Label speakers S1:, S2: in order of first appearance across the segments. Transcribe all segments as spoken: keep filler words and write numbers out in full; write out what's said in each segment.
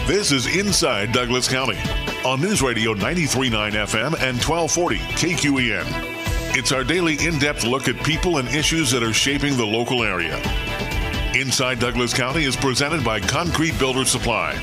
S1: This is Inside Douglas County on News Radio ninety-three point nine F M and twelve forty K Q E N. It's our daily in-depth look at people and issues that are shaping the local area. Inside Douglas County is presented by Concrete Builder Supply.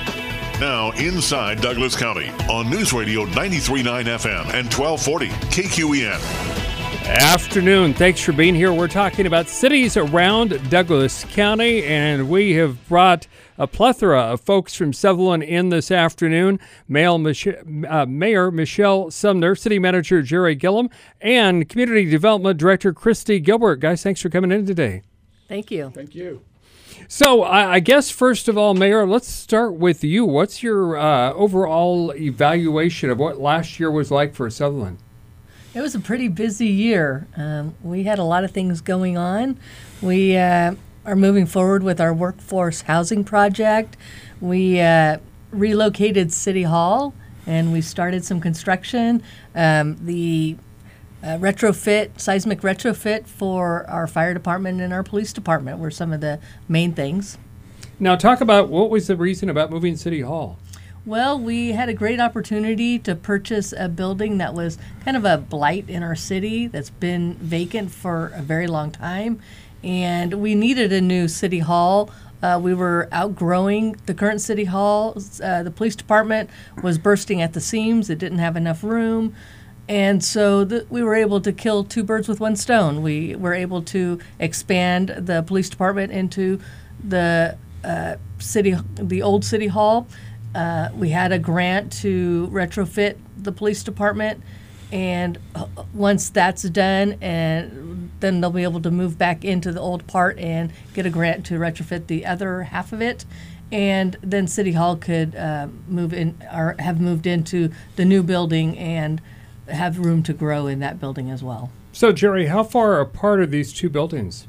S1: Now, Inside Douglas County on News Radio ninety-three point nine F M and twelve forty K Q E N.
S2: Afternoon. Thanks for being here. We're talking about cities around Douglas County, and we have brought a plethora of folks from Sutherland in this afternoon. Mayor, Mich- uh, Mayor Michelle Sumner, City Manager Jerry Gillum, and Community Development Director Christy Gilbert. Guys, thanks for coming in today.
S3: Thank you.
S4: Thank you.
S2: So I, I guess, first of all, Mayor, let's start with you. What's your uh, overall evaluation of what last year was like for Sutherland?
S3: It was a pretty busy year. Um, we had a lot of things going on. We uh, are moving forward with our workforce housing project. We uh, relocated City Hall, and we started some construction. Um, the uh, retrofit, seismic retrofit for our fire department and our police department were some of the main things.
S2: Now, talk about what was the reason about moving City Hall?
S3: Well, we had a great opportunity to purchase a building that was kind of a blight in our city that's been vacant for a very long time. And we needed a new city hall. Uh, we were outgrowing the current city hall. Uh, the police department was bursting at the seams. It didn't have enough room. And so the, we were able to kill two birds with one stone. We were able to expand the police department into the uh, city, the old city hall. Uh, we had a grant to retrofit the police department, and uh, once that's done, and then they'll be able to move back into the old part and get a grant to retrofit the other half of it, and then City Hall could uh, move in or have moved into the new building and have room to grow in that building as well.
S2: So, Jerry, how far apart are these two buildings?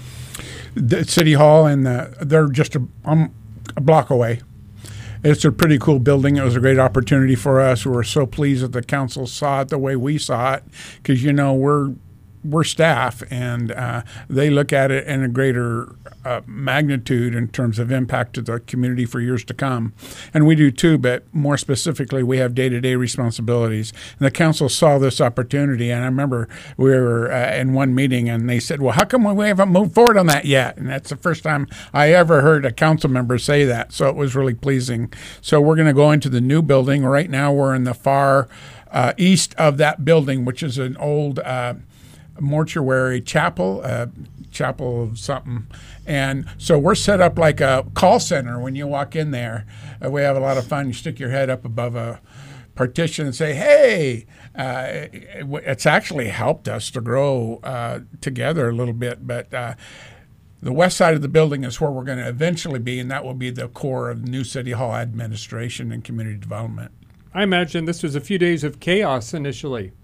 S4: The City Hall and the, they're just a, um, a block away. It's a pretty cool building. It was a great opportunity for us. We were so pleased that the council saw it the way we saw it, because, you know, we're we're staff, and uh, they look at it in a greater uh, magnitude in terms of impact to the community for years to come. And we do too, but more specifically, we have day-to-day responsibilities. And the council saw this opportunity, and I remember we were uh, in one meeting, and they said, well, how come we haven't moved forward on that yet? And that's the first time I ever heard a council member say that, so it was really pleasing. So we're going to go into the new building. Right now we're in the far uh, east of that building, which is an old uh, mortuary chapel, uh, chapel of something. And so we're set up like a call center when you walk in there. Uh, we have a lot of fun. You stick your head up above a partition and say, hey, uh, it, it's actually helped us to grow uh, together a little bit. But uh, the west side of the building is where we're going to eventually be, and that will be the core of new City Hall administration and community development.
S2: I imagine this was a few days of chaos initially.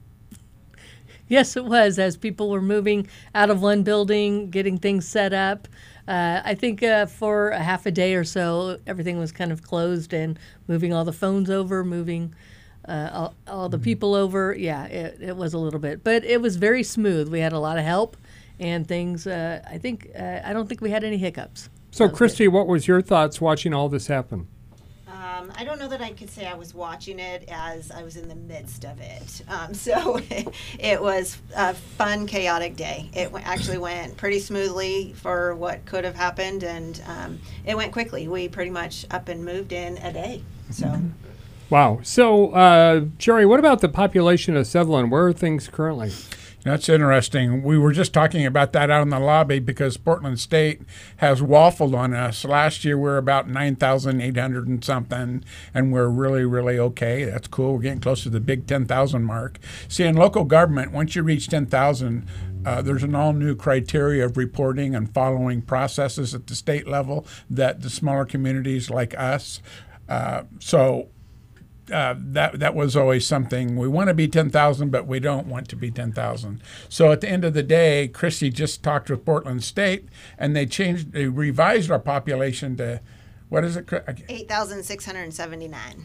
S3: Yes, it was, as people were moving out of one building, getting things set up. Uh, I think uh, for a half a day or so, everything was kind of closed and moving all the phones over, moving uh, all, all the people over. Yeah, it, it was a little bit. But it was very smooth. We had a lot of help and things. Uh, I think uh, I don't think we had any hiccups.
S2: So, Christy, what was your thoughts watching all this happen?
S5: Um, I don't know that I could say I was watching it as I was in the midst of it. Um, so it was a fun, chaotic day. It w- actually went pretty smoothly for what could have happened, and um, it went quickly. We pretty much up and moved in a day. So.
S2: Wow. So, uh, Jerry, what about the population of Sutherland? Where are things currently?
S4: That's interesting. We were just talking about that out in the lobby because Portland State has waffled on us. Last year we were about nine thousand eight hundred and something, and we're really, really okay. That's cool. We're getting close to the big ten thousand mark. See, in local government, once you reach ten thousand, uh, there's an all-new criteria of reporting and following processes at the state level that the smaller communities like us. Uh, so Uh, that that was always something. We want to be ten thousand, but we don't want to be ten thousand. So at the end of the day, Christy just talked with Portland State, and they changed, they revised our population to, what is it?
S5: eight thousand six hundred seventy-nine.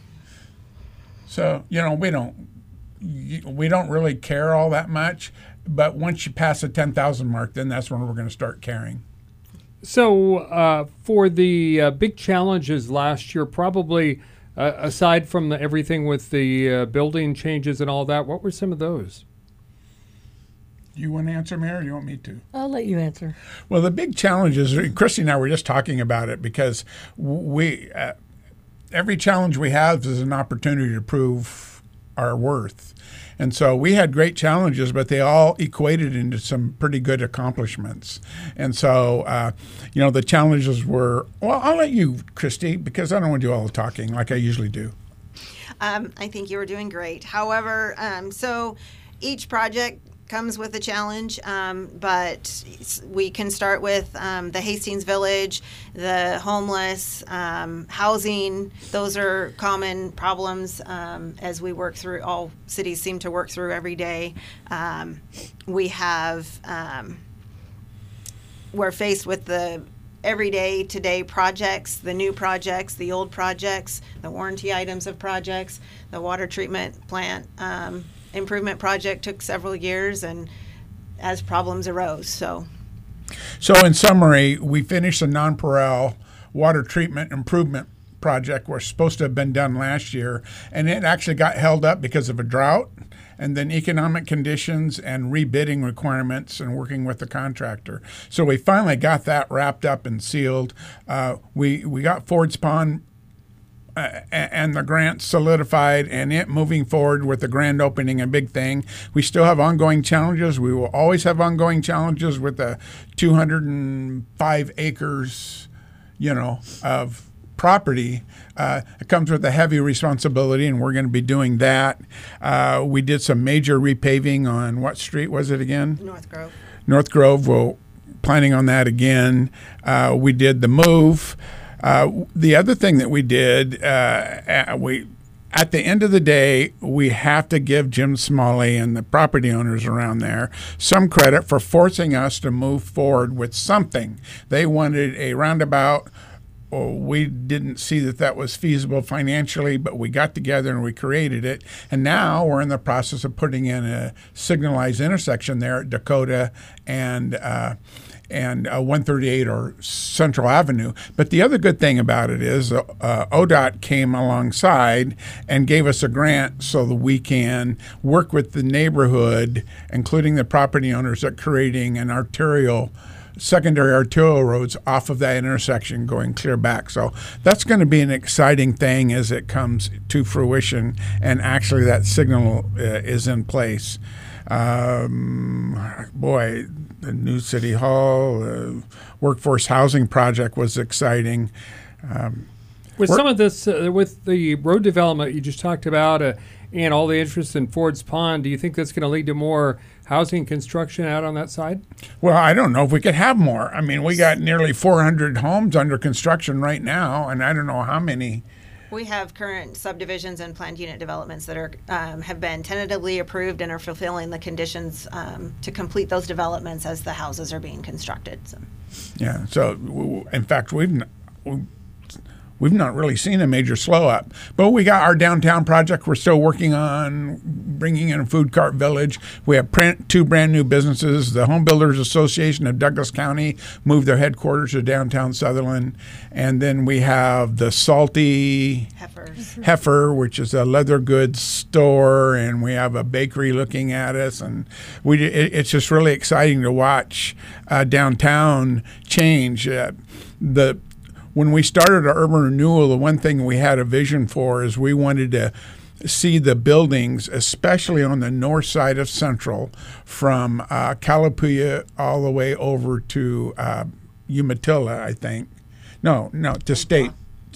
S4: So, you know, we don't, we don't really care all that much, but once you pass the ten thousand mark, then that's when we're going to start caring.
S2: So uh, for the uh, big challenges last year, probably uh, aside from the, everything with the uh, building changes and all that, what were some of those?
S4: You want to answer, Mayor, or you want me to?
S3: I'll let you answer.
S4: Well, the big challenges, Christy and I were just talking about it because we uh, every challenge we have is an opportunity to prove our worth. And so we had great challenges, but they all equated into some pretty good accomplishments. And so, uh, you know, the challenges were, well, I'll let you, Christy, because I don't want to do all the talking like I usually do.
S5: Um, I think you were doing great. However, um, so each project comes with a challenge, um, but we can start with um, the Hastings Village, the homeless, um, housing. Those are common problems um, as we work through, all cities seem to work through every day. Um, we have, um, we're faced with the everyday today projects, the new projects, the old projects, the warranty items of projects, the water treatment plant um, improvement project took several years, and as problems arose. So,
S4: so in summary, we finished the Nonpareil water treatment improvement project, was supposed to have been done last year, and it actually got held up because of a drought, and then economic conditions and rebidding requirements and working with the contractor. So we finally got that wrapped up and sealed. Uh, we we got Ford's Pond Uh, and the grant solidified, and it moving forward with the grand opening, a big thing. We still have ongoing challenges. We will always have ongoing challenges with the two hundred five acres, you know, of property. Uh, it comes with a heavy responsibility, and we're going to be doing that. Uh, we did some major repaving on what street was it again?
S5: North Grove.
S4: North Grove. We're planning on that again. Uh, we did the move. Uh, the other thing that we did, uh, we at the end of the day, we have to give Jim Smalley and the property owners around there some credit for forcing us to move forward with something. They wanted a roundabout. Oh, we didn't see that that was feasible financially, but we got together and we created it. And now we're in the process of putting in a signalized intersection there at Dakota and uh, and uh, one thirty-eight or Central Avenue. But the other good thing about it is uh, O D O T came alongside and gave us a grant so that we can work with the neighborhood, including the property owners, at creating an arterial secondary arterial roads off of that intersection going clear back. So that's going to be an exciting thing as it comes to fruition and actually that signal uh, is in place. Um, boy, the new City Hall, uh, workforce housing project was exciting. Um,
S2: with some of this, uh, with the road development you just talked about uh, and all the interest in Ford's Pond, do you think that's going to lead to more housing construction out on that side?
S4: Well, I don't know if we could have more. I mean, we got nearly four hundred homes under construction right now, and I don't know how many.
S5: We have current subdivisions and planned unit developments that are um, have been tentatively approved and are fulfilling the conditions um, to complete those developments as the houses are being constructed. So.
S4: Yeah. So, w- in fact, we've we, we've not really seen a major slow up. But we got our downtown project we're still working on, bringing in a food cart village. We have print, two brand new businesses. The Home Builders Association of Douglas County moved their headquarters to downtown Sutherland. And then we have the Salty
S5: Heifers.
S4: Heifer, which is a leather goods store, and we have a bakery looking at us. And we it, it's just really exciting to watch uh, downtown change. Uh, the When we started our urban renewal, the one thing we had a vision for is we wanted to see the buildings, especially on the north side of Central, from uh, Calapooya all the way over to uh, Umatilla, I think. No, no, to State.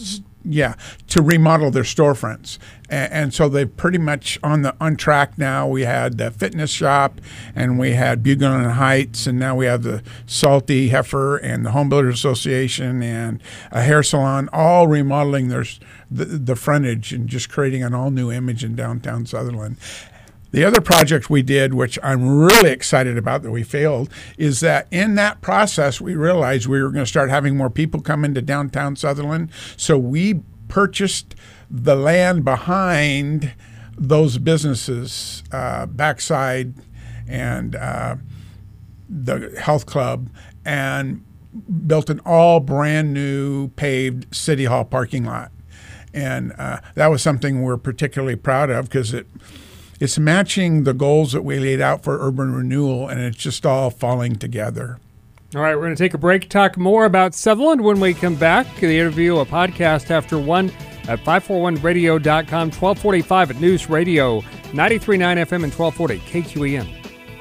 S4: Yeah, to remodel their storefronts. And, and so they're pretty much on the on track now. We had the fitness shop, and we had Buchanan Heights, and now we have the Salty Heifer and the Home Builders Association and a hair salon, all remodeling their the, the frontage and just creating an all-new image in downtown Sutherland. The other project we did, which I'm really excited about that we failed, is that in that process, we realized we were going to start having more people come into downtown Sutherland. So we purchased the land behind those businesses, uh, Backside and uh, the health club, and built an all brand new paved City Hall parking lot. And uh, that was something we're particularly proud of because it it's matching the goals that we laid out for urban renewal, and it's just all falling together.
S2: All right, we're going to take a break, talk more about Sutherland when we come back. The interview, a podcast after one at five forty-one radio dot com, twelve forty-five at News Radio, ninety-three point nine F M and twelve forty K Q E N.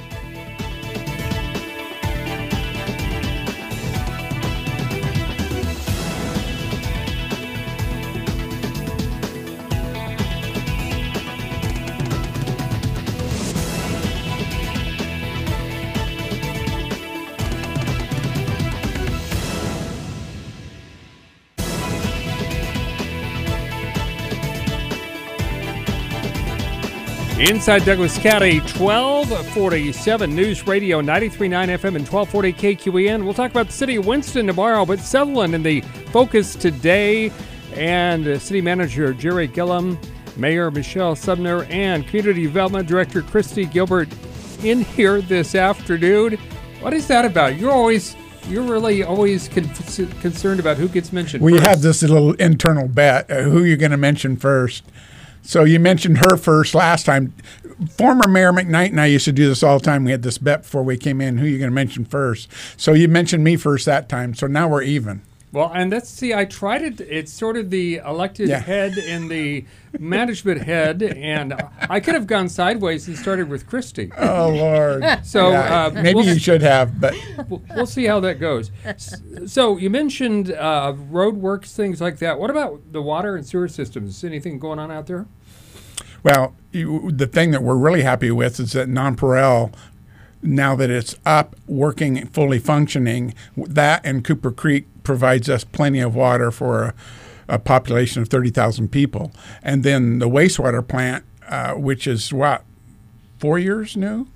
S2: Inside Douglas County, twelve forty-seven News Radio, ninety-three point nine F M and twelve forty K Q E N. We'll talk about the city of Winston tomorrow, but Sutherland in the focus today. And uh, City Manager Jerry Gillum, Mayor Michelle Subner, and Community Development Director Christy Gilbert in here this afternoon. What is that about? You're always, you're really always con- concerned about who gets mentioned
S4: We
S2: first.
S4: have this little internal bet, uh, who you're going to mention first. So you mentioned her first last time. Former Mayor McKnight and I used to do this all the time. We had this bet before we came in, who you're going to mention first. So you mentioned me first that time. So now we're even.
S2: Well, and that's, see, I tried it. It's sort of the elected
S4: Yeah.
S2: head and the management head, and I could have gone sideways and started with Christy.
S4: Oh, Lord.
S2: So
S4: Yeah,
S2: uh,
S4: maybe
S2: we'll,
S4: you should have, but
S2: we'll, we'll see how that goes. S- So you mentioned uh, road works, things like that. What about the water and sewer systems? Is anything going on out there?
S4: well, you, the thing that we're really happy with is that Nonpareil, now that it's up, working, fully functioning, that and Cooper Creek provides us plenty of water for a, a population of thirty thousand people. And then the wastewater plant, uh, which is what, four years new?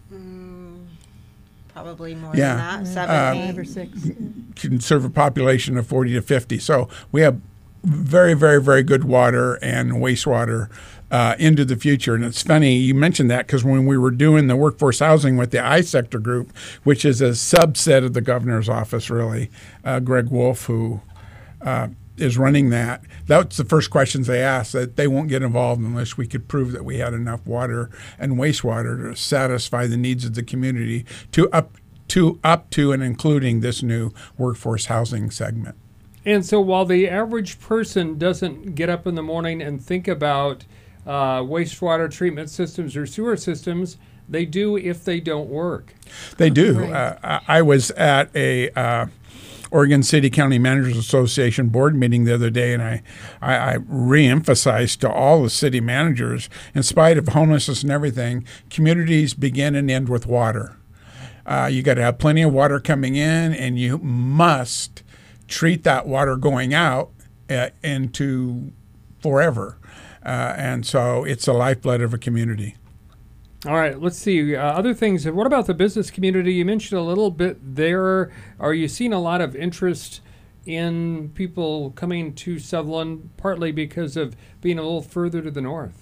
S5: Probably more
S4: Yeah.
S5: than that. Seven,
S4: Uh,
S5: eight.
S3: Five or six.
S4: Can serve a population of forty to fifty. So we have very, very, very good water and wastewater uh, into the future. And it's funny you mentioned that because when we were doing the workforce housing with the I Sector Group, which is a subset of the governor's office, really, uh, Greg Wolf, who uh, is running that, that's the first questions they asked, that they won't get involved unless we could prove that we had enough water and wastewater to satisfy the needs of the community to up to up to and including this new workforce housing segment.
S2: And so while the average person doesn't get up in the morning and think about uh, wastewater treatment systems or sewer systems, they do if they don't work.
S4: They do.
S3: Right.
S4: Uh, I I was at a uh, Oregon City County Managers Association board meeting the other day, and I, I, I re-emphasized to all the city managers, in spite of homelessness and everything, communities begin and end with water. Uh, you got to have plenty of water coming in, and you must treat that water going out uh, into forever. Uh, and so it's the lifeblood of a community.
S2: All right, let's see. Uh, other things. What about the business community? You mentioned a little bit there. Are you seeing a lot of interest in people coming to Sutherland, partly because of being a little further to the north?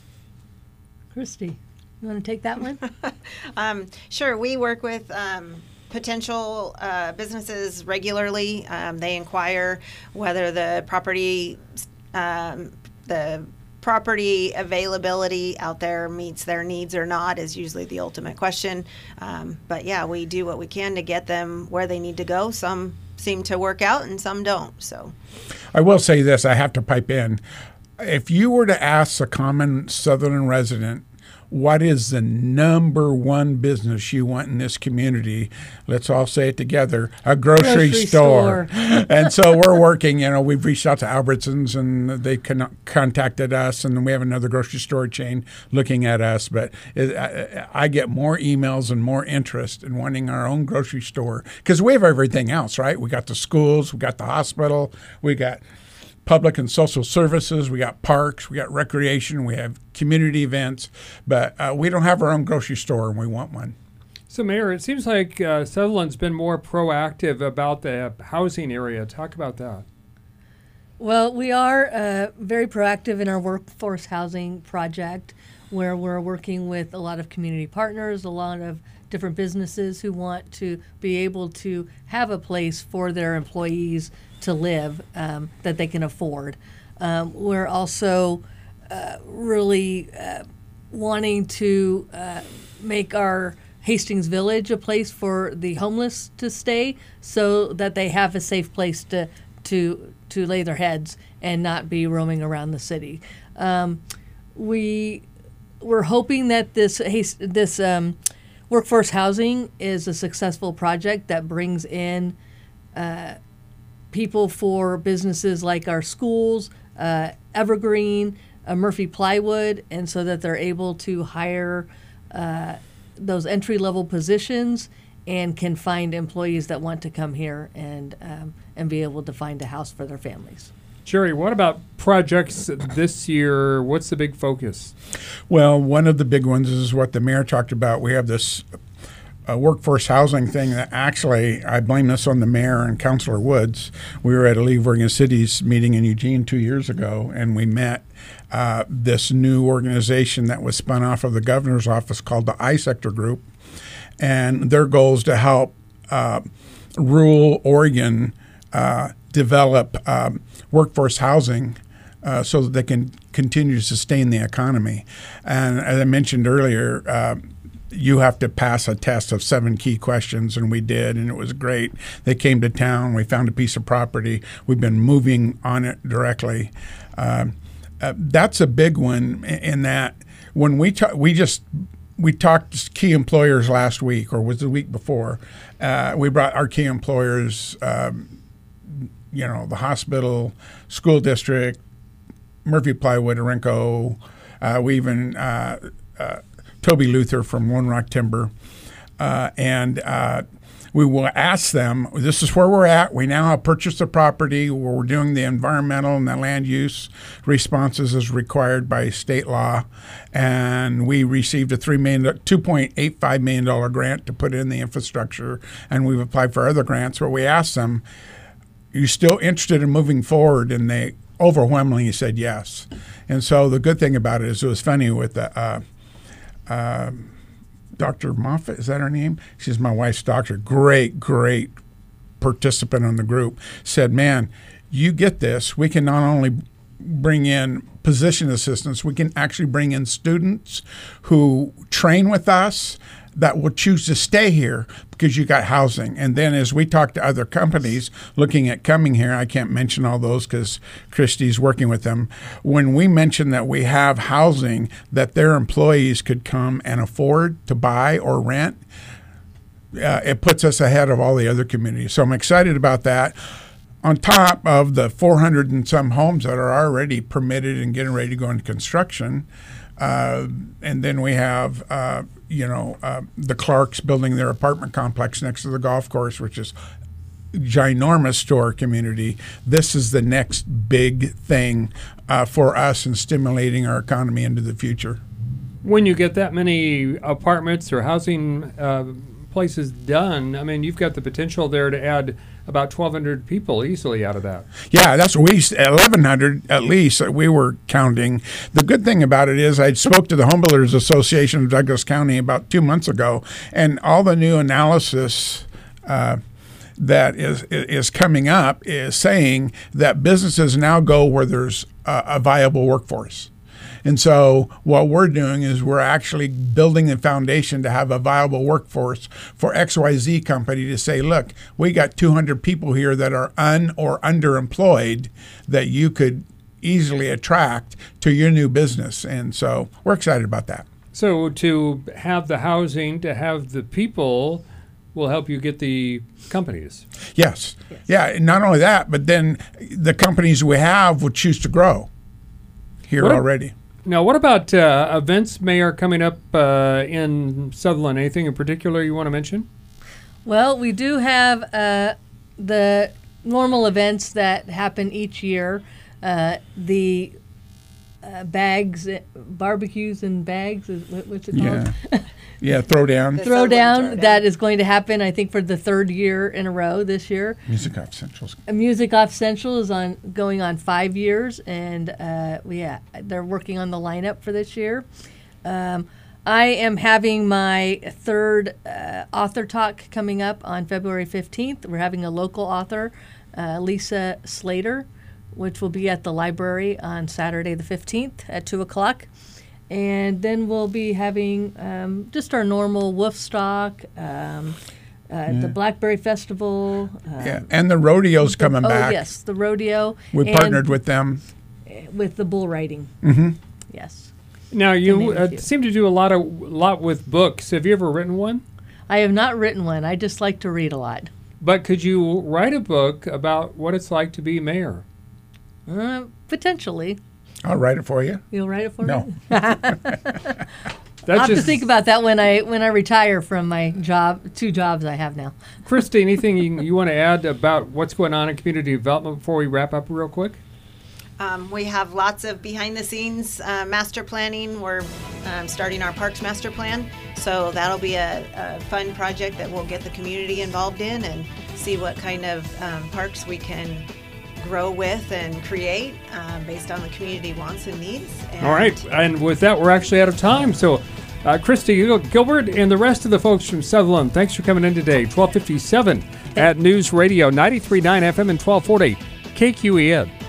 S3: Christy, you want to take that one?
S5: Um, sure, we work with um, potential uh, businesses regularly. Um, they inquire whether the property, um, the property availability out there meets their needs or not is usually the ultimate question. Um, but yeah, we do what we can to get them where they need to go. Some seem to work out and some don't. So
S4: I will say this, I have to pipe in. If you were to ask a common Sutherland resident, what is the number one business you want in this community? Let's all say it together, a grocery,
S3: Grocery
S4: store.
S3: store.
S4: And so we're working, you know, we've reached out to Albertsons and they con- contacted us, and we have another grocery store chain looking at us. But it, I, I get more emails and more interest in wanting our own grocery store because we have everything else, right? We got the schools, we got the hospital, we got public and social services, we got parks, we got recreation, we have community events, but uh, we don't have our own grocery store, and we want one.
S2: So, Mayor, it seems like uh, Sutherland's been more proactive about the housing area. Talk about that.
S3: Well, we are uh, very proactive in our workforce housing project, where we're working with a lot of community partners, a lot of different businesses who want to be able to have a place for their employees to live um, that they can afford. Um, we're also uh, really uh, wanting to uh, make our Hastings Village a place for the homeless to stay, so that they have a safe place to to to lay their heads and not be roaming around the city. Um, we we're hoping that this this um, workforce housing is a successful project that brings in uh, people for businesses like our schools, uh, Evergreen, uh, Murphy Plywood, and so that they're able to hire uh, those entry-level positions and can find employees that want to come here and um, and be able to find a house for their families.
S2: Jerry, what about projects this year? What's the big focus?
S4: Well, one of the big ones is what the mayor talked about. We have this uh, workforce housing thing that actually, I blame this on the mayor and Councilor Woods. We were at a League of Oregon Cities meeting in Eugene two years ago, and we met uh, this new organization that was spun off of the governor's office called the I-Sector Group. And their goal is to help uh, rural Oregon uh, develop um, workforce housing uh, so that they can continue to sustain the economy. And as I mentioned earlier, uh, you have to pass a test of seven key questions, and we did, and it was great. They came to town. We found a piece of property. We've been moving on it directly. Uh, uh, that's a big one in that when we ta- we just we talked to key employers last week, or was the week before. Uh, we brought our key employers, um, you know, the hospital, school district, Murphy Plywood, Orenco. Uh, we even uh, uh, Toby Luther from Lone Rock Timber, uh, and uh, we will ask them, this is where we're at. We now have purchased the property. We're doing the environmental and the land use responses as required by state law. And we received a three million dollars, two point eight five million dollars grant to put in the infrastructure. And we've applied for other grants where we asked them, are you still interested in moving forward? And they overwhelmingly said yes. And so the good thing about it is it was funny with the uh, uh, Doctor Moffat, is that her name? She's my wife's doctor. Great, great participant in the group. Said, man, you get this. We can not only bring in position assistants, we can actually bring in students who train with us that will choose to stay here because you got housing. And then as we talk to other companies looking at coming here, I can't mention all those because Christy's working with them. When we mention that we have housing that their employees could come and afford to buy or rent, uh, it puts us ahead of all the other communities. So I'm excited about that. On top of the four hundred and some homes that are already permitted and getting ready to go into construction, uh, and then we have, uh, you know, uh, the Clarks building their apartment complex next to the golf course, which is ginormous to our community. This is the next big thing uh, for us in stimulating our economy into the future.
S2: When you get that many apartments or housing uh, places done, I mean, you've got the potential there to add about twelve hundred people easily out of that.
S4: Yeah, that's what we, eleven hundred at least, that we were counting. The good thing about it is I spoke to the Home Builders Association of Douglas County about two months ago, and all the new analysis uh, that is is coming up is saying that businesses now go where there's a, a viable workforce. And so what we're doing is we're actually building the foundation to have a viable workforce for X Y Z company to say, look, we got two hundred people here that are un or underemployed that you could easily attract to your new business. And so we're excited about that.
S2: So to have the housing, to have the people will help you get the companies.
S4: Yes. yes. Yeah, not only that, but then the companies we have will choose to grow here
S2: what
S4: already.
S2: Now, what about uh, events, Mayor, coming up uh, in Sutherland? Anything in particular you want to mention?
S3: Well, we do have uh, the normal events that happen each year. Uh, the uh, bags, barbecues and bags, is, what, what's it called?
S4: Yeah, yeah throwdown.
S5: The
S3: Throwdown,
S5: throwdown.
S3: that is going to happen, I think, for the third year in a row this year.
S4: Music Off Central's.
S3: Uh, Music Off Central is on going on five years, and uh, we, yeah, they're working on the lineup for this year. Um, I am having my third uh, author talk coming up on February fifteenth. We're having a local author, uh, Lisa Slater, which will be at the library on Saturday the fifteenth at two o'clock. And then we'll be having um, just our normal Wolfstock, um, uh, yeah. the Blackberry Festival. Um,
S4: yeah, and the rodeo's coming
S3: oh,
S4: back.
S3: Oh, yes, the rodeo.
S4: We partnered with them.
S3: With the bull riding.
S4: Mm-hmm.
S3: Yes.
S2: Now, you uh, seem to do a lot of lot with books. Have you ever written one?
S3: I have not written one. I just like to read a lot.
S2: But could you write a book about what it's like to be mayor?
S3: Uh, potentially.
S4: I'll write it for you.
S3: You'll write it for
S4: no.
S3: me? I'll have to think about that when I when I retire from my job, two jobs I have now.
S2: Christy, anything you, you want to add about what's going on in community development before we wrap up real quick?
S5: Um, we have lots of behind-the-scenes uh, master planning. We're um, starting our parks master plan, so that'll be a, a fun project that we'll get the community involved in and see what kind of um, parks we can grow with and create uh, based on the community wants and needs. And
S2: all right, and with that, we're actually out of time. So, uh, Christy Gilbert and the rest of the folks from Sutherland, thanks for coming in today. twelve fifty-seven at News Radio ninety-three point nine F M and twelve forty K Q E N.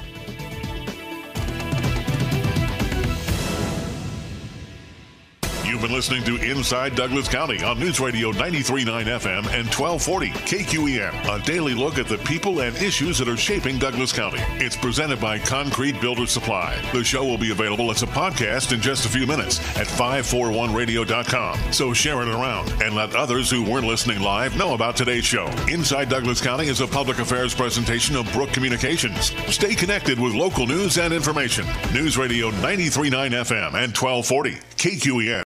S1: You've been listening to Inside Douglas County on News Radio ninety-three point nine F M and twelve forty K Q E N. A daily look at the people and issues that are shaping Douglas County. It's presented by Concrete Builder Supply. The show will be available as a podcast in just a few minutes at five forty-one radio dot com. So share it around and let others who weren't listening live know about today's show. Inside Douglas County is a public affairs presentation of Brook Communications. Stay connected with local news and information. News Radio ninety-three point nine F M and twelve forty K Q E N.